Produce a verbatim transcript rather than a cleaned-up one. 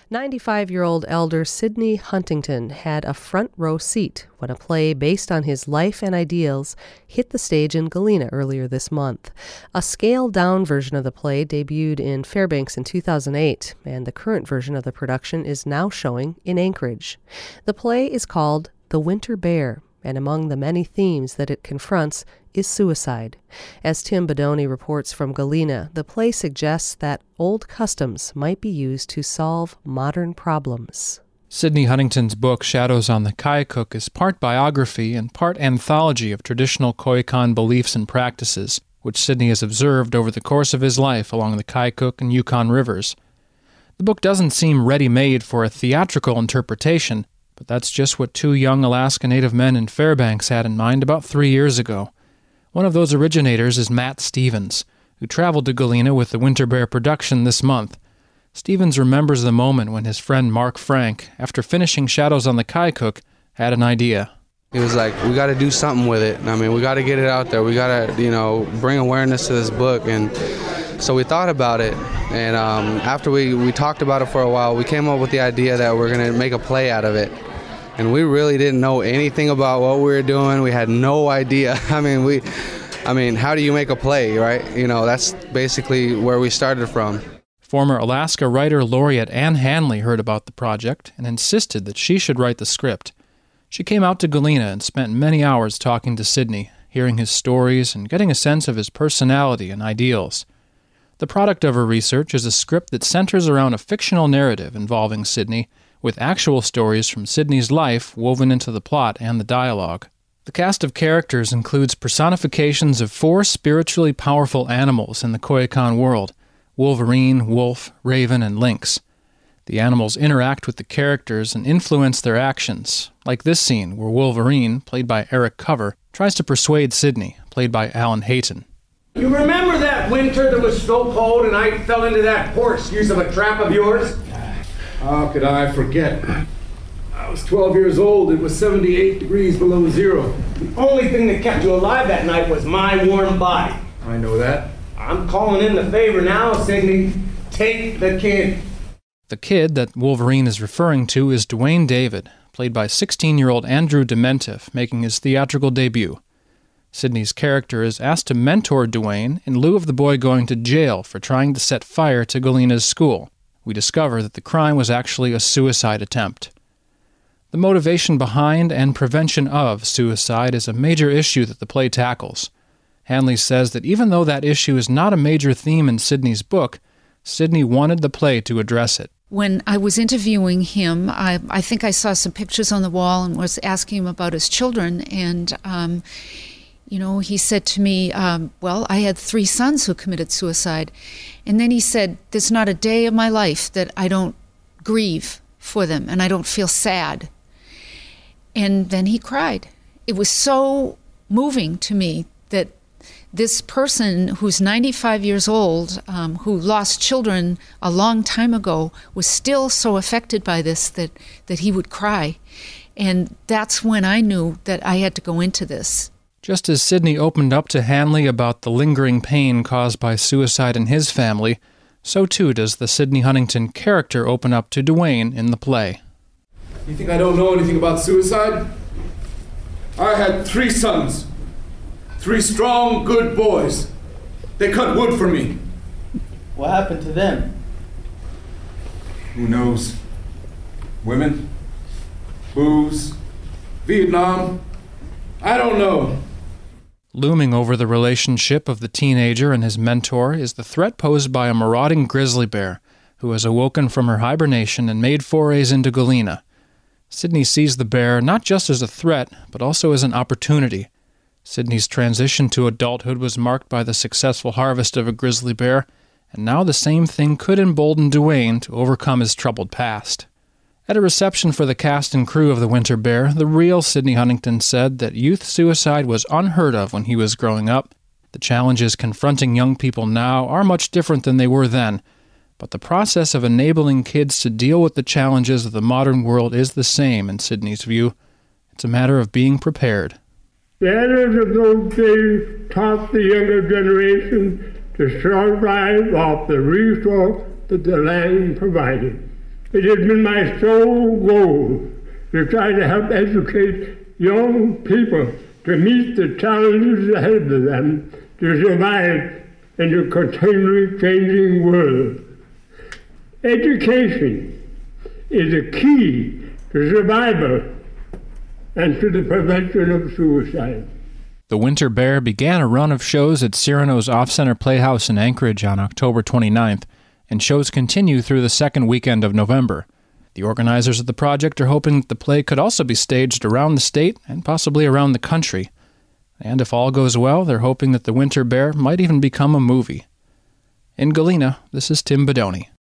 ninety-five-year-old elder Sidney Huntington had a front row seat when a play based on his life and ideals hit the stage in Galena earlier this month. A scaled-down version of the play debuted in Fairbanks in two thousand eight, and the current version of the production is now showing in Anchorage. The play is called The Winter Bear, and among the many themes that it confronts is suicide. As Tim Bodoni reports from Galena, the play suggests that old customs might be used to solve modern problems. Sidney Huntington's book, Shadows on the Kayuk, is part biography and part anthology of traditional Koyukon beliefs and practices, which Sidney has observed over the course of his life along the Kayuk and Yukon rivers. The book doesn't seem ready-made for a theatrical interpretation, but that's just what two young Alaska Native men in Fairbanks had in mind about three years ago. One of those originators is Matt Stevens, who traveled to Galena with the Winter Bear production this month. Stevens remembers the moment when his friend Mark Frank, after finishing Shadows on the Kayuk, had an idea. He was like, we got to do something with it. I mean, we got to get it out there. We got to, you know, bring awareness to this book. And so we thought about it. And um, after we, we talked about it for a while, we came up with the idea that we're going to make a play out of it. And we really didn't know anything about what we were doing. We had no idea. I mean, we, I mean, how do you make a play, right? You know, that's basically where we started from. Former Alaska writer laureate Ann Hanley heard about the project and insisted that she should write the script. She came out to Galena and spent many hours talking to Sidney, hearing his stories and getting a sense of his personality and ideals. The product of her research is a script that centers around a fictional narrative involving Sidney, with actual stories from Sidney's life woven into the plot and the dialogue. The cast of characters includes personifications of four spiritually powerful animals in the Koyukon world: Wolverine, Wolf, Raven, and Lynx. The animals interact with the characters and influence their actions, like this scene where Wolverine, played by Eric Cover, tries to persuade Sidney, played by Alan Hayton. You remember that winter that was so cold and I fell into that poor excuse of a trap of yours? How could I forget? I was twelve years old. It was seventy-eight degrees below zero. The only thing that kept you alive that night was my warm body. I know that. I'm calling in the favor now, Sidney. Take the kid. The kid that Wolverine is referring to is Dwayne David, played by sixteen-year-old Andrew Dementif, making his theatrical debut. Sidney's character is asked to mentor Dwayne in lieu of the boy going to jail for trying to set fire to Galena's school. We discover that the crime was actually a suicide attempt. The motivation behind and prevention of suicide is a major issue that the play tackles. Hanley says that even though that issue is not a major theme in Sidney's book, Sidney wanted the play to address it. When I was interviewing him, I, I think I saw some pictures on the wall and was asking him about his children, and um, you know, he said to me, um, well, I had three sons who committed suicide. And then he said, there's not a day of my life that I don't grieve for them and I don't feel sad. And then he cried. It was so moving to me that this person who's ninety-five years old, um, who lost children a long time ago, was still so affected by this that, that he would cry. And that's when I knew that I had to go into this. Just as Sidney opened up to Hanley about the lingering pain caused by suicide in his family, so too does the Sidney Huntington character open up to Dwayne in the play. You think I don't know anything about suicide? I had three sons. Three strong, good boys. They cut wood for me. What happened to them? Who knows? Women? Booze? Vietnam? I don't know. Looming over the relationship of the teenager and his mentor is the threat posed by a marauding grizzly bear who has awoken from her hibernation and made forays into Galena. Sidney sees the bear not just as a threat, but also as an opportunity. Sidney's transition to adulthood was marked by the successful harvest of a grizzly bear, and now the same thing could embolden Dwayne to overcome his troubled past. At a reception for the cast and crew of The Winter Bear, the real Sidney Huntington said that youth suicide was unheard of when he was growing up. The challenges confronting young people now are much different than they were then, but the process of enabling kids to deal with the challenges of the modern world is the same in Sidney's view. It's a matter of being prepared. The elders of those days taught the younger generation to survive off the resource that the land provided. It has been my sole goal to try to help educate young people to meet the challenges ahead of them to survive in a continually changing world. Education is a key to survival and to the prevention of suicide. The Winter Bear began a run of shows at Cyrano's Off-Center Playhouse in Anchorage on October twenty-ninth, and shows continue through the second weekend of November. The organizers of the project are hoping that the play could also be staged around the state and possibly around the country. And if all goes well, they're hoping that The Winter Bear might even become a movie. In Galena, this is Tim Bedoni.